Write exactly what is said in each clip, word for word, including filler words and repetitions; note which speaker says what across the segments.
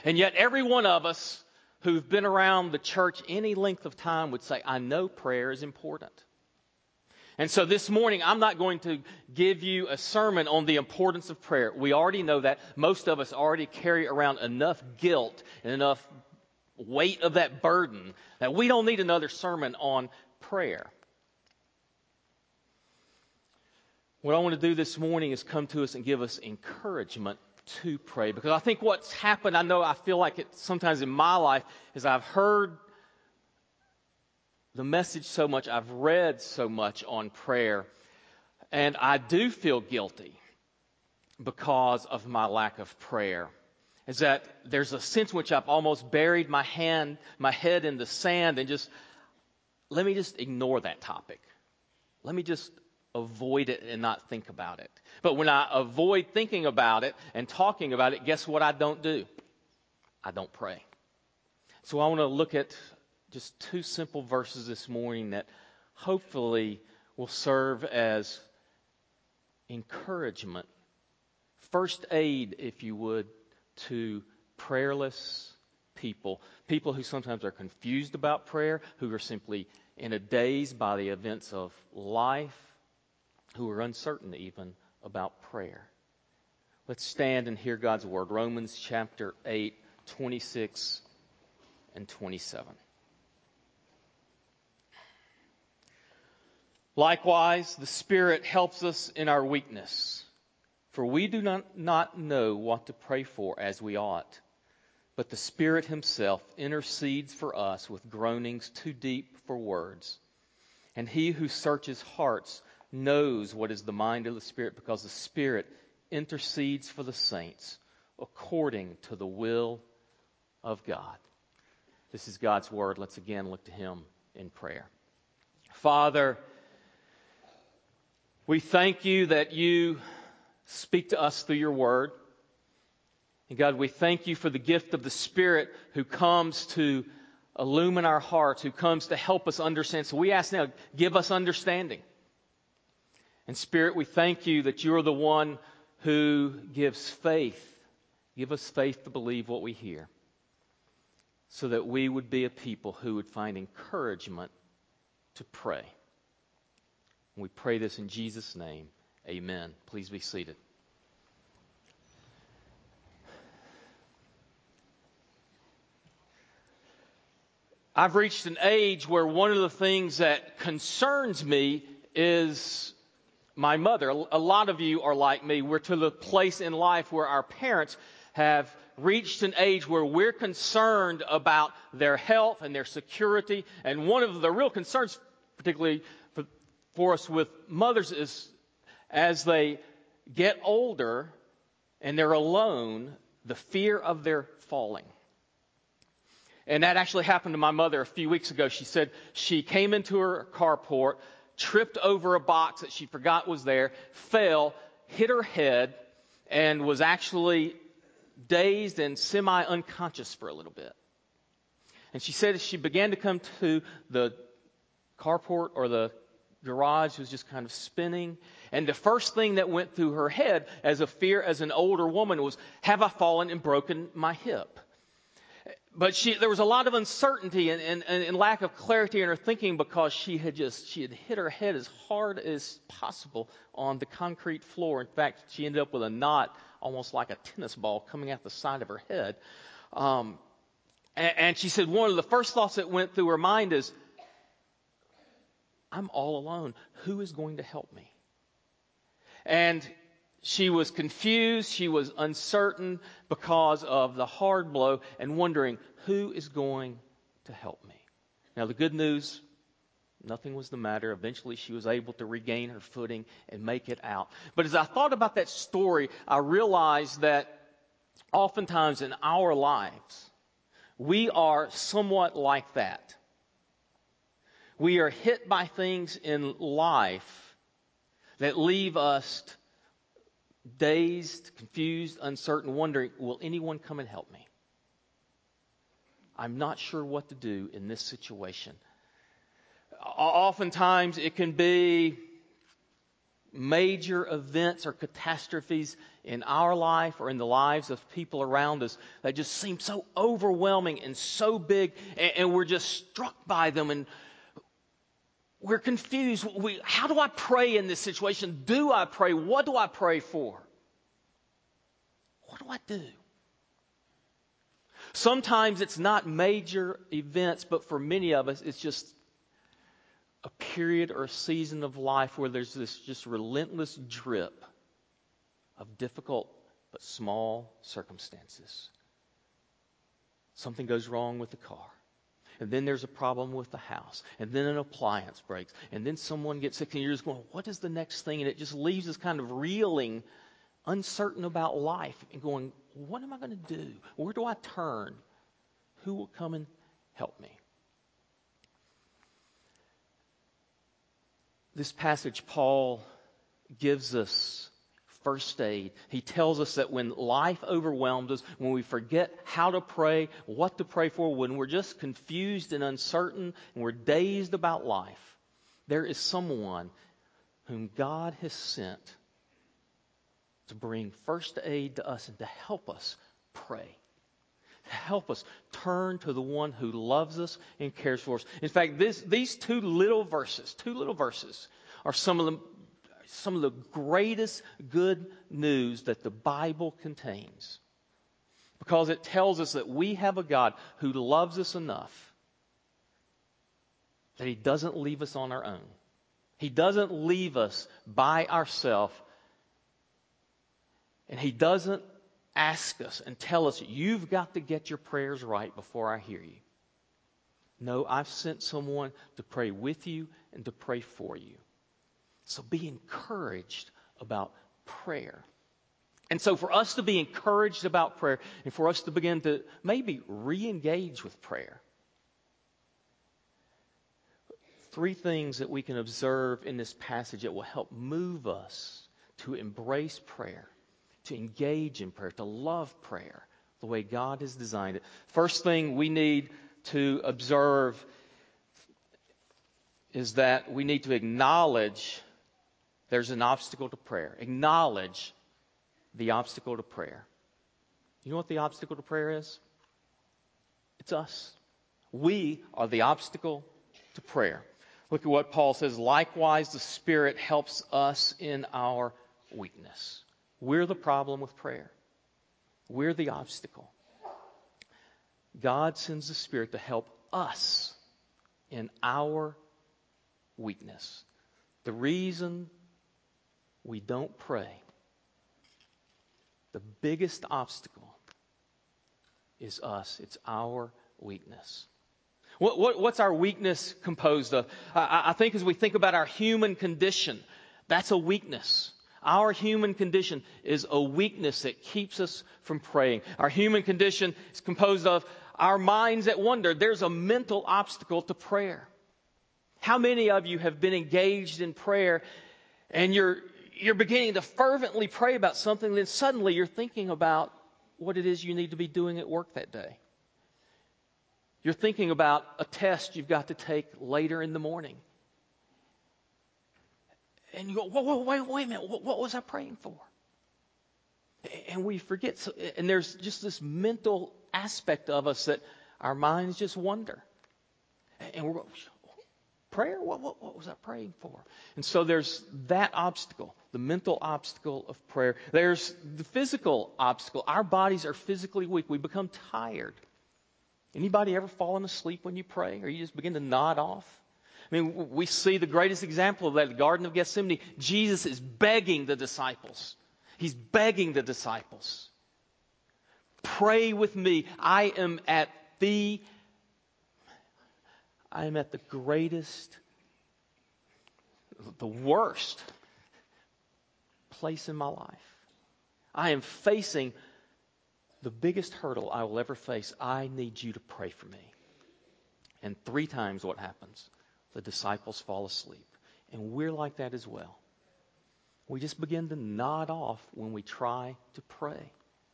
Speaker 1: And yet every one of us who've been around the church any length of time would say, I know prayer is important. And so this morning, I'm not going to give you a sermon on the importance of prayer. We already know that. Most of us already carry around enough guilt and enough weight of that burden that we don't need another sermon on prayer. What I want to do this morning is come to us and give us encouragement to pray. Because I think what's happened, I know I feel like it sometimes in my life, is I've heard the message so much, I've read so much on prayer, and I do feel guilty because of my lack of prayer. Is that there's a sense in which I've almost buried my hand, my head in the sand and just, let me just ignore that topic. Let me just avoid it and not think about it. But when I avoid thinking about it and talking about it, guess what I don't do? I don't pray. So I want to look at just two simple verses this morning that hopefully will serve as encouragement, first aid, if you would, to prayerless people. People who sometimes are confused about prayer, who are simply in a daze by the events of life, who are uncertain even about prayer. Let's stand and hear God's word. Romans chapter eight, twenty-six and twenty-seven. Likewise, the Spirit helps us in our weakness, for we do not, not know what to pray for as we ought. But the Spirit Himself intercedes for us with groanings too deep for words. And He who searches hearts knows what is the mind of the Spirit, because the Spirit intercedes for the saints according to the will of God. This is God's word. Let's again look to Him in prayer. Father, we thank You that You speak to us through Your word. And God, we thank You for the gift of the Spirit who comes to illumine our hearts, who comes to help us understand. So we ask now, give us understanding. And Spirit, we thank You that You are the one who gives faith. Give us faith to believe what we hear, so that we would be a people who would find encouragement to pray. And we pray this in Jesus' name. Amen. Please be seated. I've reached an age where one of the things that concerns me is my mother. A lot of you are like me. We're to the place in life where our parents have reached an age where we're concerned about their health and their security. And one of the real concerns, particularly for, for us with mothers, is as they get older and they're alone, the fear of their falling. And that actually happened to my mother a few weeks ago. She said she came into her carport, tripped over a box that she forgot was there, fell, hit her head, and was actually dazed and semi-unconscious for a little bit. And she said as she began to come to the carport or the garage, she was just kind of spinning. And the first thing that went through her head as a fear as an older woman was, have I fallen and broken my hip? But she, there was a lot of uncertainty and, and, and lack of clarity in her thinking, because she had just she had hit her head as hard as possible on the concrete floor. In fact, she ended up with a knot almost like a tennis ball coming out the side of her head. Um, and, and she said one of the first thoughts that went through her mind is, I'm all alone. Who is going to help me? And she was confused, she was uncertain because of the hard blow, and wondering, who is going to help me? Now the good news, nothing was the matter. Eventually she was able to regain her footing and make it out. But as I thought about that story, I realized that oftentimes in our lives, we are somewhat like that. We are hit by things in life that leave us dazed, confused, uncertain, wondering, will anyone come and help me? I'm not sure what to do in this situation. Oftentimes it can be major events or catastrophes in our life or in the lives of people around us that just seem so overwhelming and so big, and, and we're just struck by them, and we're confused. We, how do I pray in this situation? Do I pray? What do I pray for? What do I do? Sometimes it's not major events, but for many of us, it's just a period or a season of life where there's this just relentless drip of difficult but small circumstances. Something goes wrong with the car. And then there's a problem with the house. And then an appliance breaks. And then someone gets sick and you're just going, what is the next thing? And it just leaves us kind of reeling, uncertain about life and going, what am I going to do? Where do I turn? Who will come and help me? This passage, Paul gives us first aid. He tells us that when life overwhelms us, when we forget how to pray, what to pray for, when we're just confused and uncertain and we're dazed about life, there is someone whom God has sent to bring first aid to us and to help us pray. To help us turn to the one who loves us and cares for us. In fact, this, these two little verses, two little verses, are some of the some of the greatest good news that the Bible contains. Because it tells us that we have a God who loves us enough that He doesn't leave us on our own. He doesn't leave us by ourselves. And He doesn't ask us and tell us, you've got to get your prayers right before I hear you. No, I've sent someone to pray with you and to pray for you. So be encouraged about prayer. And so for us to be encouraged about prayer and for us to begin to maybe re-engage with prayer, three things that we can observe in this passage that will help move us to embrace prayer, to engage in prayer, to love prayer the way God has designed it. First thing we need to observe is that we need to acknowledge there's an obstacle to prayer. Acknowledge the obstacle to prayer. You know what the obstacle to prayer is? It's us. We are the obstacle to prayer. Look at what Paul says. Likewise, the Spirit helps us in our weakness. We're the problem with prayer. We're the obstacle. God sends the Spirit to help us in our weakness. The reason we don't pray, the biggest obstacle is us. It's our weakness. What, what, what's our weakness composed of? I, I think as we think about our human condition, that's a weakness. Our human condition is a weakness that keeps us from praying. Our human condition is composed of our minds that wander. There's a mental obstacle to prayer. How many of you have been engaged in prayer and you're you're beginning to fervently pray about something, then suddenly you're thinking about what it is you need to be doing at work that day. You're thinking about a test you've got to take later in the morning. And you go, whoa, whoa, wait, wait a minute, what, what was I praying for? And we forget, so, and there's just this mental aspect of us that our minds just wander. And we're going, prayer? What, what, what was I praying for? And so there's that obstacle, the mental obstacle of prayer. There's the physical obstacle. Our bodies are physically weak. We become tired. Anybody ever fallen asleep when you pray, or you just begin to nod off? I mean, we see the greatest example of that in the Garden of Gethsemane. Jesus is begging the disciples. He's begging the disciples. Pray with me. I am at the I am at the greatest, the worst place in my life. I am facing the biggest hurdle I will ever face. I need you to pray for me. And three times what happens? The disciples fall asleep. And we're like that as well. We just begin to nod off when we try to pray.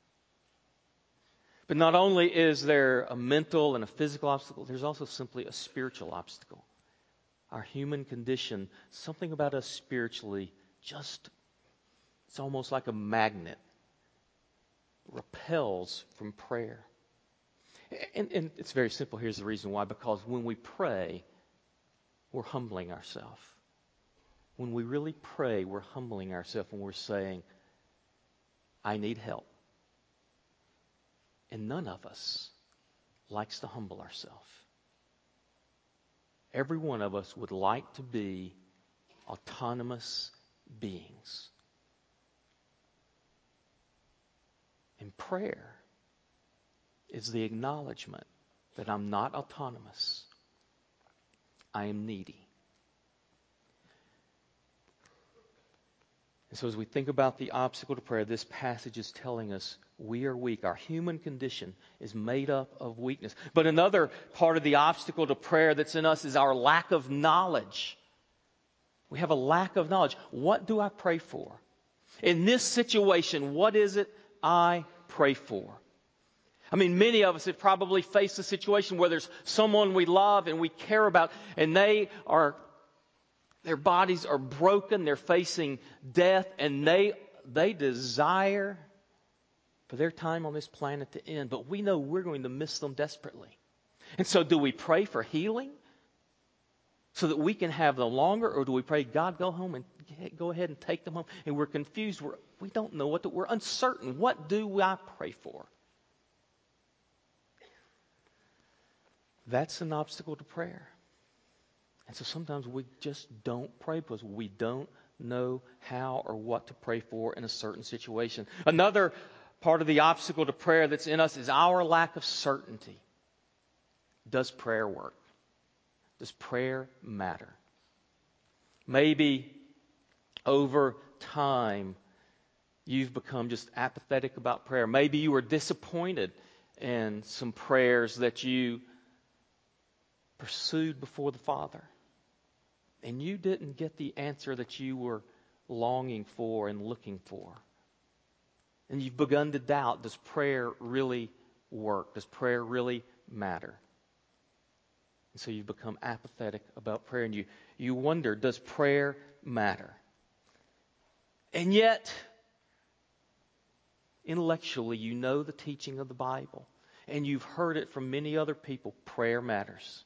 Speaker 1: But not only is there a mental and a physical obstacle, there's also simply a spiritual obstacle. Our human condition, something about us spiritually just, it's almost like a magnet, repels from prayer. And, and it's very simple. Here's the reason why. Because when we pray, we're humbling ourselves. When we really pray, we're humbling ourselves and we're saying, I need help. And none of us likes to humble ourselves. Every one of us would like to be autonomous beings. And prayer is the acknowledgement that I'm not autonomous. I am needy. And so as we think about the obstacle to prayer, this passage is telling us we are weak. Our human condition is made up of weakness. But another part of the obstacle to prayer that's in us is our lack of knowledge. We have a lack of knowledge. What do I pray for? In this situation, what is it I pray for? I mean, many of us have probably faced a situation where there's someone we love and we care about, and they are, their bodies are broken, they're facing death, and they they desire for their time on this planet to end. But we know we're going to miss them desperately. And so do we pray for healing so that we can have them longer, or do we pray, God, go home and go ahead and take them home? And we're confused. We're, we don't know what to, we're uncertain. What do I pray for? That's an obstacle to prayer. And so sometimes we just don't pray because we don't know how or what to pray for in a certain situation. Another part of the obstacle to prayer that's in us is our lack of certainty. Does prayer work? Does prayer matter? Maybe over time you've become just apathetic about prayer. Maybe you were disappointed in some prayers that you pursued before the Father, and you didn't get the answer that you were longing for and looking for. And you've begun to doubt, does prayer really work? Does prayer really matter? And so you've become apathetic about prayer, and you, you wonder, does prayer matter? And yet, intellectually, you know the teaching of the Bible, and you've heard it from many other people. Prayer matters.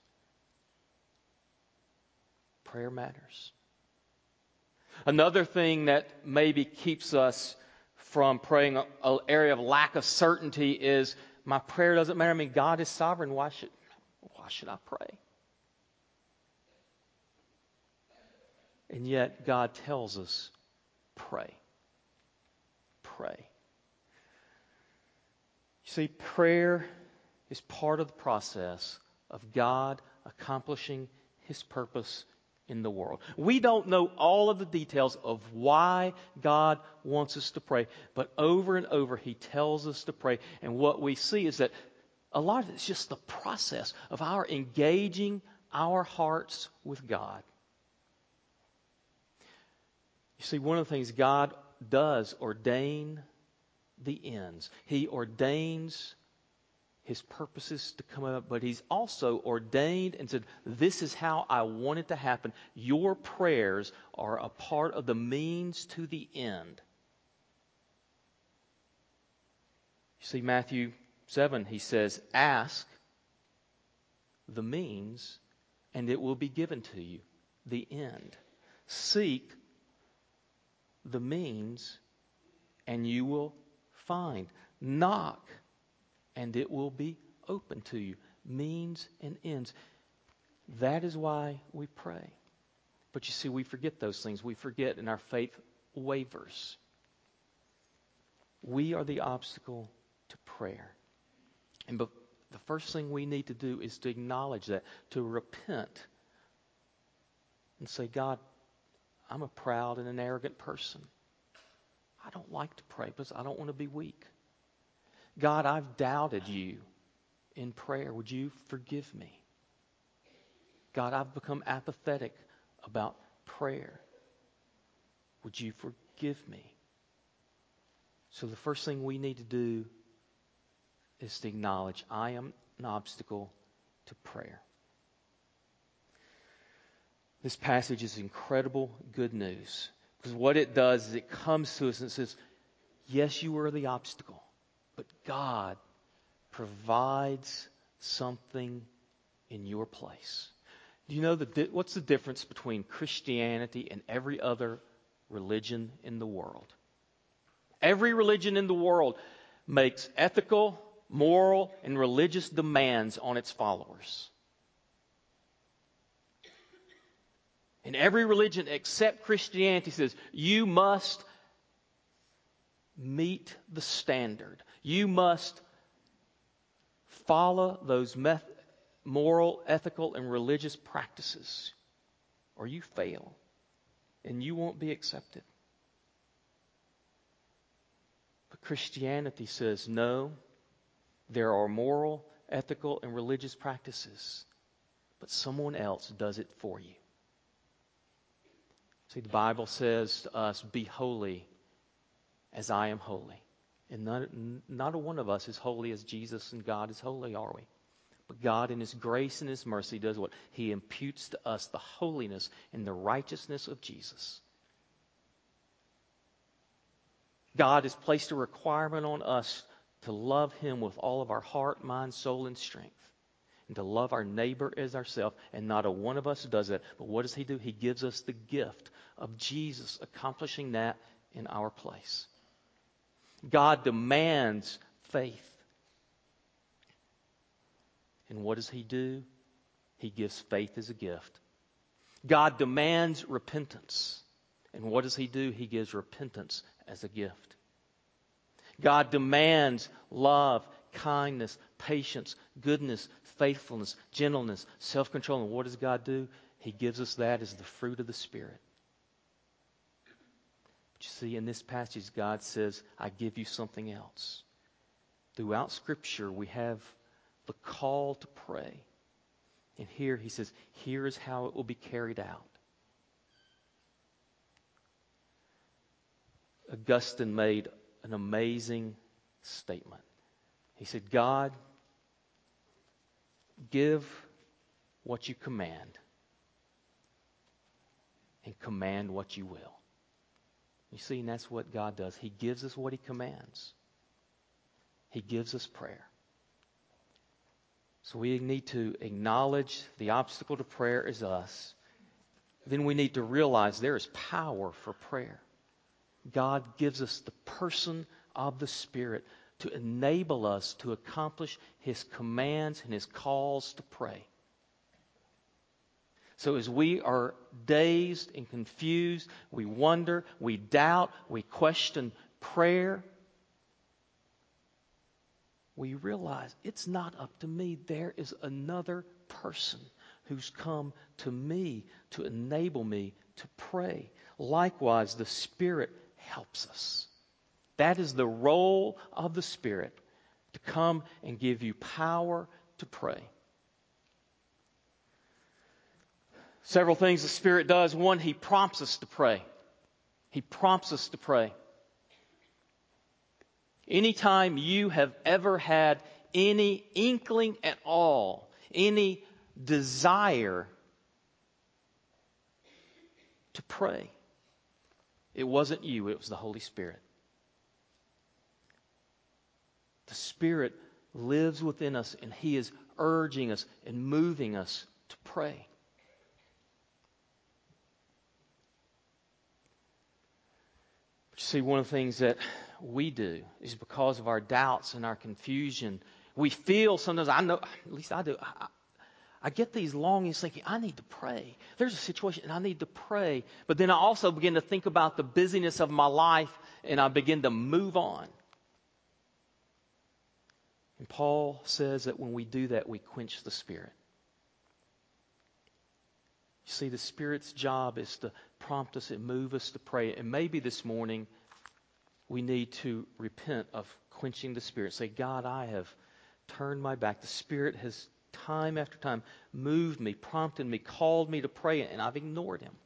Speaker 1: Prayer matters. Another thing that maybe keeps us from praying, an area of lack of certainty, is my prayer doesn't matter. I mean, God is sovereign. Why should, why should I pray? And yet God tells us, pray. Pray. You see, prayer is part of the process of God accomplishing His purpose in the world. We don't know all of the details of why God wants us to pray, but over and over He tells us to pray. And what we see is that a lot of it's just the process of our engaging our hearts with God. You see, one of the things God does ordain the ends. He ordains His purposes to come up, but He's also ordained and said, this is how I want it to happen. Your prayers are a part of the means to the end. You see, Matthew seven, He says, ask the means, and it will be given to you, the end. Seek the means, and you will find. Knock, and it will be open to you. Means and ends. That is why we pray. But you see, we forget those things. We forget, and our faith wavers. We are the obstacle to prayer. And the first thing we need to do is to acknowledge that, to repent and say, God, I'm a proud and an arrogant person. I don't like to pray because I don't want to be weak. God, I've doubted you in prayer. Would you forgive me? God, I've become apathetic about prayer. Would you forgive me? So the first thing we need to do is to acknowledge I am an obstacle to prayer. This passage is incredible good news Because what it does is it comes to us and says, yes, you are the obstacle, but God provides something in your place. Do you know the, what's the difference between Christianity and every other religion in the world? Every religion in the world makes ethical, moral, and religious demands on its followers. And every religion except Christianity says, you must meet the standard. You must follow those meth- moral, ethical, and religious practices, or you fail, and you won't be accepted. But Christianity says, no, there are moral, ethical, and religious practices, but someone else does it for you. See, the Bible says to us, be holy as I am holy. And not, not a one of us is holy as Jesus and God is holy, are we? But God in His grace and His mercy does what? He imputes to us the holiness and the righteousness of Jesus. God has placed a requirement on us to love Him with all of our heart, mind, soul, and strength. And to love our neighbor as ourselves. And not a one of us does that. But what does He do? He gives us the gift of Jesus accomplishing that in our place. God demands faith. And what does He do? He gives faith as a gift. God demands repentance. And what does He do? He gives repentance as a gift. God demands love, kindness, patience, goodness, faithfulness, gentleness, self-control. And what does God do? He gives us that as the fruit of the Spirit. But you see, in this passage, God says, I give you something else. Throughout Scripture, we have the call to pray. And here He says, here is how it will be carried out. Augustine made an amazing statement. He said, God, give what you command and command what you will. You see, and that's what God does. He gives us what He commands. He gives us prayer. So we need to acknowledge the obstacle to prayer is us. Then we need to realize there is power for prayer. God gives us the person of the Spirit to enable us to accomplish His commands and His calls to pray. So as we are dazed and confused, we wonder, we doubt, we question prayer, we realize it's not up to me. There is another person who's come to me to enable me to pray. Likewise, the Spirit helps us. That is the role of the Spirit, to come and give you power to pray. Several things the Spirit does. One, He prompts us to pray. He prompts us to pray. Anytime you have ever had any inkling at all, any desire to pray, it wasn't you, it was the Holy Spirit. The Spirit lives within us, and He is urging us and moving us to pray. But you see, one of the things that we do is because of our doubts and our confusion, we feel sometimes, I know, at least I do, I, I get these longings thinking, I need to pray. There's a situation and I need to pray. But then I also begin to think about the busyness of my life and I begin to move on. And Paul says that when we do that, we quench the Spirit. You see, the Spirit's job is to prompt us and move us to pray. And maybe this morning we need to repent of quenching the Spirit. Say, God, I have turned my back. The Spirit has time after time moved me, prompted me, called me to pray, and I've ignored Him.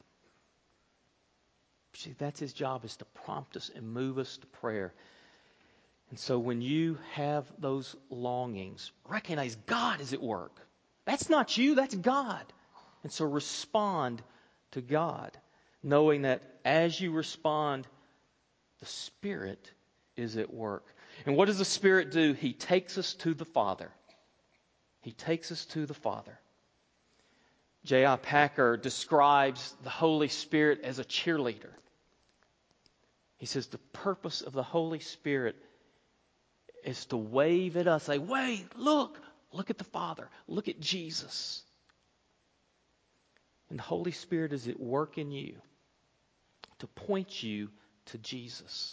Speaker 1: See, that's His job, is to prompt us and move us to prayer. And so when you have those longings, recognize God is at work. That's not you, that's God. And so respond to God, knowing that as you respond, the Spirit is at work. And what does the Spirit do? He takes us to the Father. He takes us to the Father. J I Packer describes the Holy Spirit as a cheerleader. He says the purpose of the Holy Spirit is to wave at us, say, wait, look, look at the Father, look at Jesus. And the Holy Spirit is at work in you to point you to Jesus.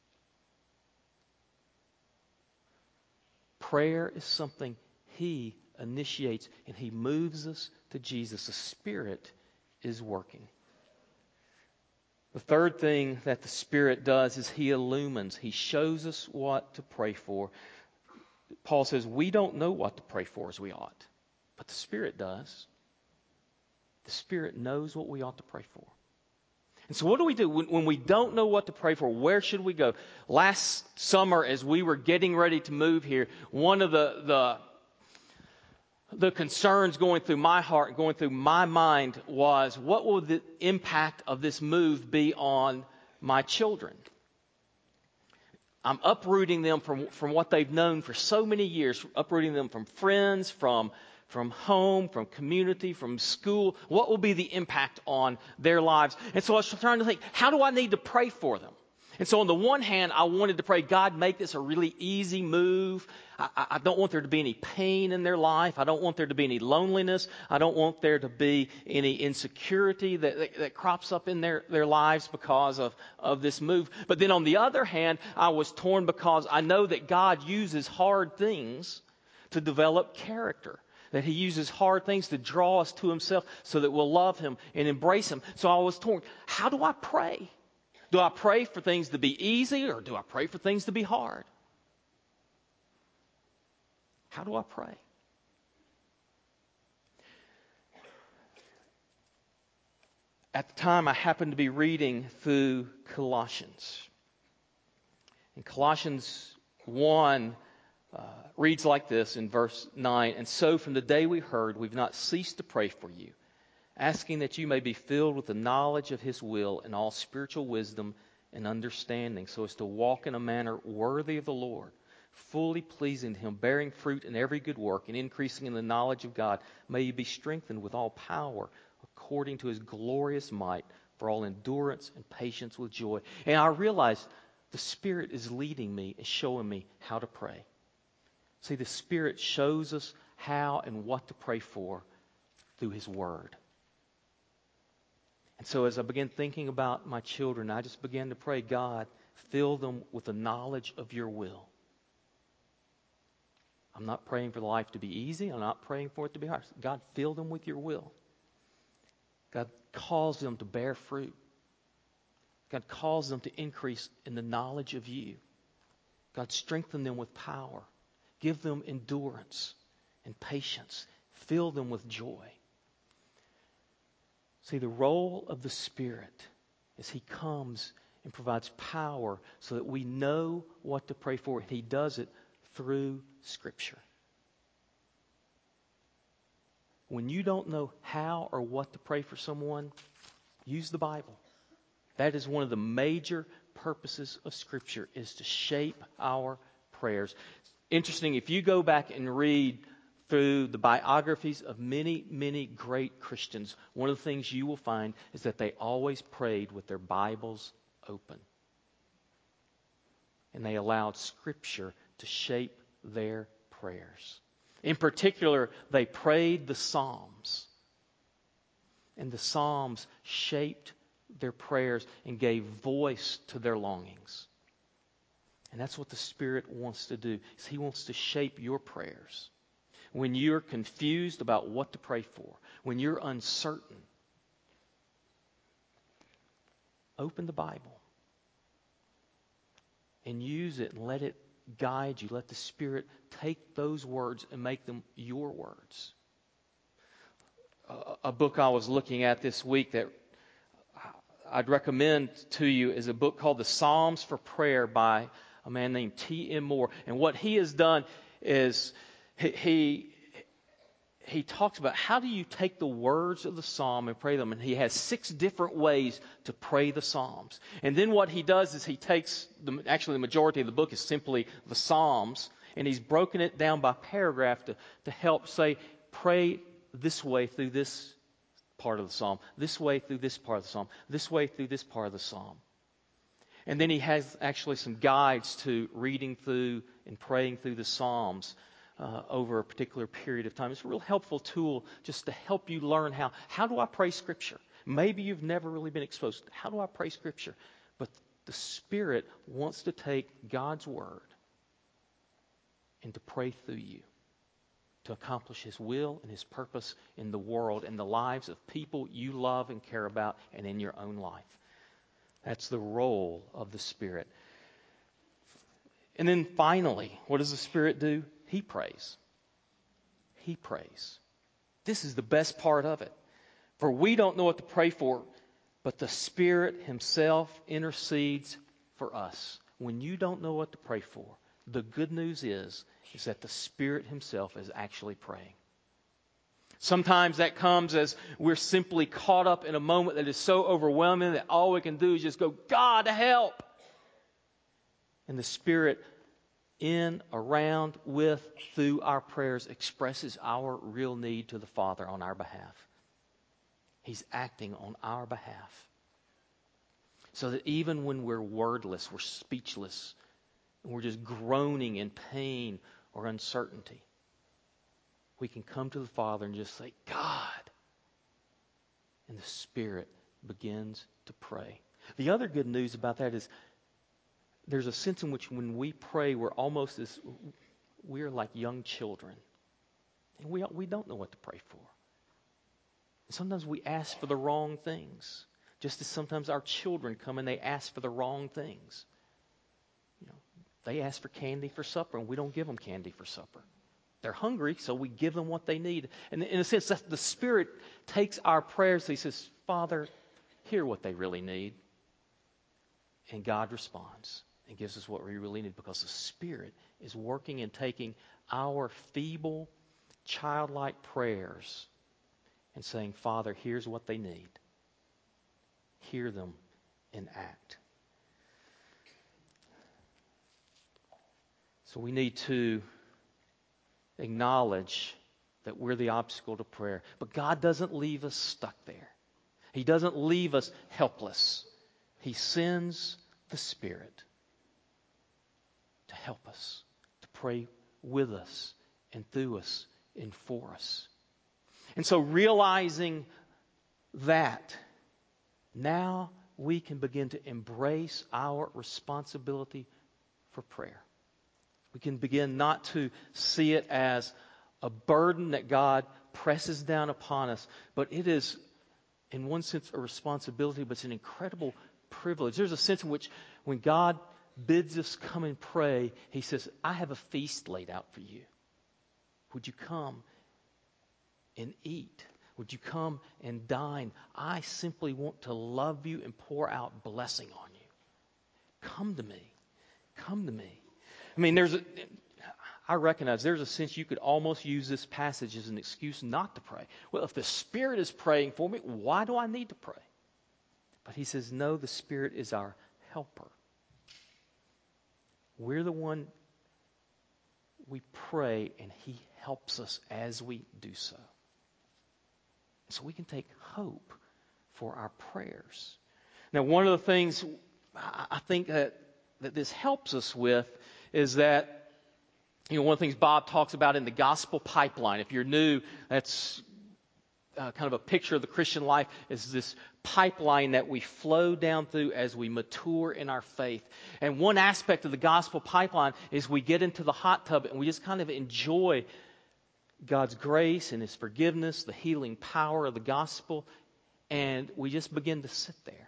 Speaker 1: Prayer is something He initiates, and He moves us to Jesus. The Spirit is working. The third thing that the Spirit does is He illumines. He shows us what to pray for. Paul says we don't know what to pray for as we ought, but the Spirit does. The Spirit knows what we ought to pray for. And so what do we do when, when we don't know what to pray for? Where should we go? Last summer, as we were getting ready to move here, one of the the The concerns going through my heart, going through my mind was, what will the impact of this move be on my children? I'm uprooting them from, from what they've known for so many years, uprooting them from friends, from, from home, from community, from school. What will be the impact on their lives? And so I was trying to think, how do I need to pray for them? And so on the one hand, I wanted to pray, God, make this a really easy move. I, I don't want there to be any pain in their life. I don't want there to be any loneliness. I don't want there to be any insecurity that, that, that crops up in their, their lives because of, of this move. But then on the other hand, I was torn because I know that God uses hard things to develop character. That He uses hard things to draw us to Himself so that we'll love Him and embrace Him. So I was torn. How do I pray? Do I pray for things to be easy, or do I pray for things to be hard? How do I pray? At the time, I happened to be reading through Colossians. And Colossians one uh, reads like this in verse nine. And so from the day we heard, we've not ceased to pray for you, asking that you may be filled with the knowledge of His will and all spiritual wisdom and understanding, so as to walk in a manner worthy of the Lord, fully pleasing to Him, bearing fruit in every good work, and increasing in the knowledge of God. May you be strengthened with all power, according to His glorious might, for all endurance and patience with joy. And I realized the Spirit is leading me and showing me how to pray. See, the Spirit shows us how and what to pray for through His Word. And so as I began thinking about my children, I just began to pray, God, fill them with the knowledge of your will. I'm not praying for life to be easy. I'm not praying for it to be hard. God, fill them with your will. God, cause them to bear fruit. God, cause them to increase in the knowledge of you. God, strengthen them with power. Give them endurance and patience. Fill them with joy. See, the role of the Spirit is He comes and provides power so that we know what to pray for. And He does it through Scripture. When you don't know how or what to pray for someone, use the Bible. That is one of the major purposes of Scripture, is to shape our prayers. Interesting, if you go back and read through the biographies of many, many great Christians, one of the things you will find is that they always prayed with their Bibles open. And they allowed Scripture to shape their prayers. In particular, they prayed the Psalms. And the Psalms shaped their prayers and gave voice to their longings. And that's what the Spirit wants to do, is He wants to shape your prayers. When you're confused about what to pray for, when you're uncertain, open the Bible and use it and let it guide you. Let the Spirit take those words and make them your words. A, a book I was looking at this week that I'd recommend to you is a book called The Psalms for Prayer by a man named T M Moore. And what he has done is he he talks about how do you take the words of the psalm and pray them. And he has six different ways to pray the psalms. And then what he does is he takes, the, actually the majority of the book is simply the psalms, and he's broken it down by paragraph to, to help say, pray this way through this part of the psalm, this way through this part of the psalm, this way through this part of the psalm. And then he has actually some guides to reading through and praying through the psalms uh, over a particular period of time. It's a real helpful tool just to help you learn how. How do I pray Scripture? Maybe you've never really been exposed to how do I pray Scripture? But the Spirit wants to take God's Word and to pray through you, to accomplish His will and His purpose in the world and the lives of people you love and care about and in your own life. That's the role of the Spirit. And then finally, what does the Spirit do? He prays. He prays. This is the best part of it. For we don't know what to pray for, but the Spirit Himself intercedes for us. When you don't know what to pray for, the good news is, is that the Spirit Himself is actually praying. Sometimes that comes as we're simply caught up in a moment that is so overwhelming that all we can do is just go, God, help! And the Spirit, in, around, with, through our prayers, expresses our real need to the Father on our behalf. He's acting on our behalf. So that even when we're wordless, we're speechless, and we're just groaning in pain or uncertainty, we can come to the Father and just say, God. And the Spirit begins to pray. The other good news about that is there's a sense in which when we pray, we're almost as, we're like young children. And we, we don't know what to pray for. And sometimes we ask for the wrong things. Just as sometimes our children come and they ask for the wrong things. You know, they ask for candy for supper and we don't give them candy for supper. They're hungry, so we give them what they need. And in a sense, the Spirit takes our prayers. He says, Father, hear what they really need. And God responds and gives us what we really need because the Spirit is working and taking our feeble, childlike prayers and saying, Father, here's what they need. Hear them and act. So we need to acknowledge that we're the obstacle to prayer. But God doesn't leave us stuck there. He doesn't leave us helpless. He sends the Spirit to help us, to pray with us and through us and for us. And so realizing that, now we can begin to embrace our responsibility for prayer. We can begin not to see it as a burden that God presses down upon us, but it is, in one sense, a responsibility, but it's an incredible privilege. There's a sense in which when God bids us come and pray, He says, I have a feast laid out for you. Would you come and eat? Would you come and dine? I simply want to love you and pour out blessing on you. Come to me. Come to me. I mean, there's a, I recognize there's a sense you could almost use this passage as an excuse not to pray. Well, if the Spirit is praying for me, why do I need to pray? But He says, no, the Spirit is our helper. We're the one, we pray and He helps us as we do so. So we can take hope for our prayers. Now, one of the things I think that, that this helps us with is that, you know, one of the things Bob talks about in the gospel pipeline. If you're new, that's uh, kind of a picture of the Christian life, is this pipeline that we flow down through as we mature in our faith. And one aspect of the gospel pipeline is we get into the hot tub and we just kind of enjoy God's grace and His forgiveness, the healing power of the gospel, and we just begin to sit there.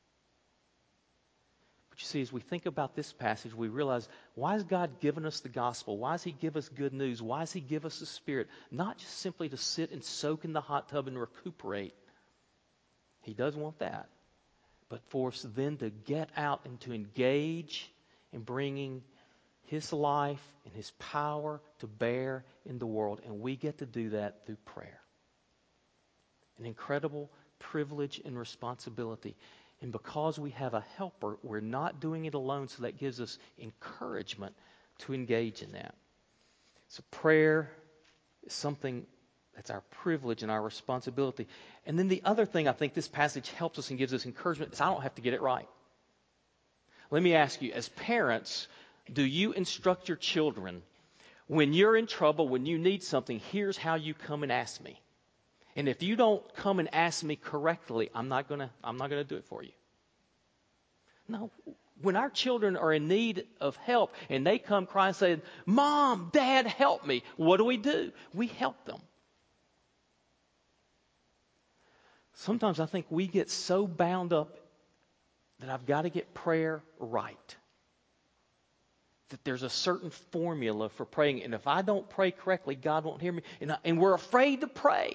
Speaker 1: But you see, as we think about this passage, we realize, why has God given us the gospel? Why does He give us good news? Why does He give us the Spirit? Not just simply to sit and soak in the hot tub and recuperate. He does want that. But for us then to get out and to engage in bringing His life and His power to bear in the world. And we get to do that through prayer. An incredible privilege and responsibility. And because we have a helper, we're not doing it alone, so that gives us encouragement to engage in that. So prayer is something that's our privilege and our responsibility. And then the other thing I think this passage helps us and gives us encouragement is I don't have to get it right. Let me ask you, as parents, do you instruct your children, when you're in trouble, when you need something, here's how you come and ask me. And if you don't come and ask me correctly, I'm not gonna I'm not gonna do it for you. No. When our children are in need of help and they come crying saying, Mom, Dad, help me, what do we do? We help them. Sometimes I think we get so bound up that I've got to get prayer right. That there's a certain formula for praying. And if I don't pray correctly, God won't hear me. And, I, and we're afraid to pray.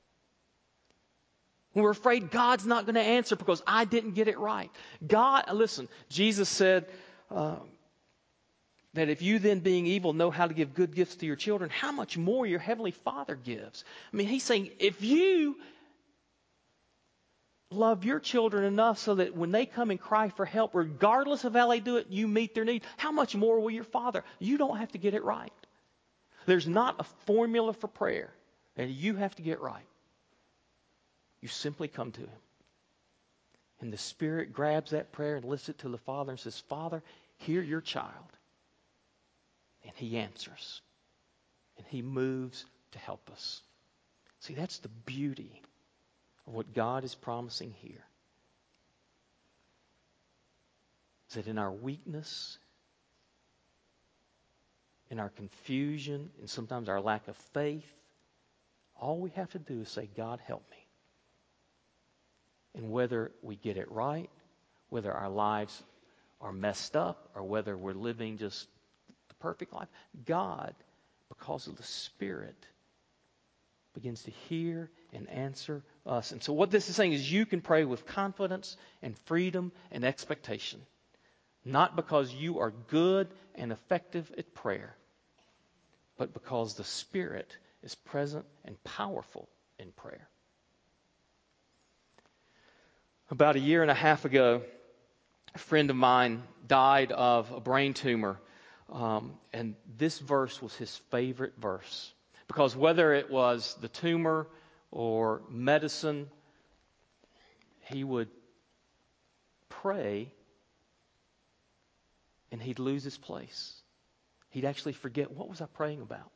Speaker 1: We're afraid God's not going to answer because I didn't get it right. God, listen, Jesus said uh, that if you then being evil know how to give good gifts to your children, how much more your Heavenly Father gives. I mean, He's saying if you love your children enough so that when they come and cry for help, regardless of how they do it, you meet their need, how much more will your Father? You don't have to get it right. There's not a formula for prayer, and you have to get right. You simply come to Him. And the Spirit grabs that prayer and lifts it to the Father and says, Father, hear your child. And He answers. And He moves to help us. See, that's the beauty of what God is promising here. Is that in our weakness, in our confusion, and sometimes our lack of faith, all we have to do is say, God, help me. And whether we get it right, whether our lives are messed up, or whether we're living just the perfect life, God, because of the Spirit, begins to hear and answer us. And so what this is saying is you can pray with confidence and freedom and expectation. Not because you are good and effective at prayer, but because the Spirit is present and powerful in prayer. About a year and a half ago, a friend of mine died of a brain tumor. Um, and this verse was his favorite verse. Because whether it was the tumor or medicine, he would pray and he'd lose his place. He'd actually forget, what was I praying about?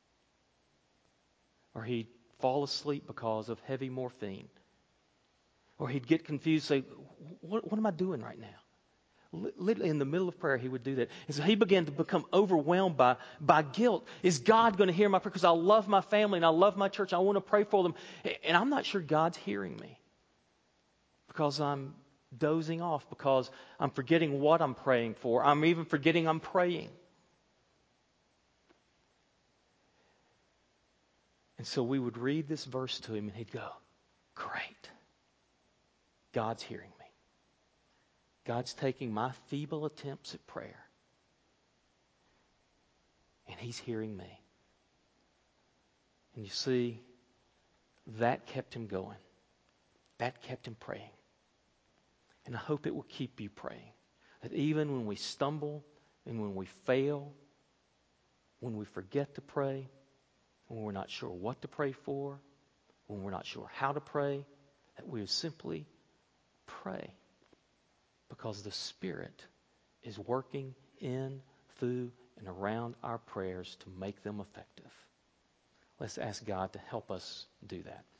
Speaker 1: Or he'd fall asleep because of heavy morphine. Or he'd get confused, say, what, what am I doing right now? Literally in the middle of prayer, he would do that. And so he began to become overwhelmed by, by guilt. Is God going to hear my prayer? Because I love my family and I love my church. I want to pray for them. And I'm not sure God's hearing me. Because I'm dozing off. Because I'm forgetting what I'm praying for. I'm even forgetting I'm praying. And so we would read this verse to him and he'd go, great. God's hearing me. God's taking my feeble attempts at prayer. And He's hearing me. And you see, that kept him going. That kept him praying. And I hope it will keep you praying. That even when we stumble and when we fail, when we forget to pray, when we're not sure what to pray for, when we're not sure how to pray, that we would simply pray. Because the Spirit is working in, through, and around our prayers to make them effective. Let's ask God to help us do that.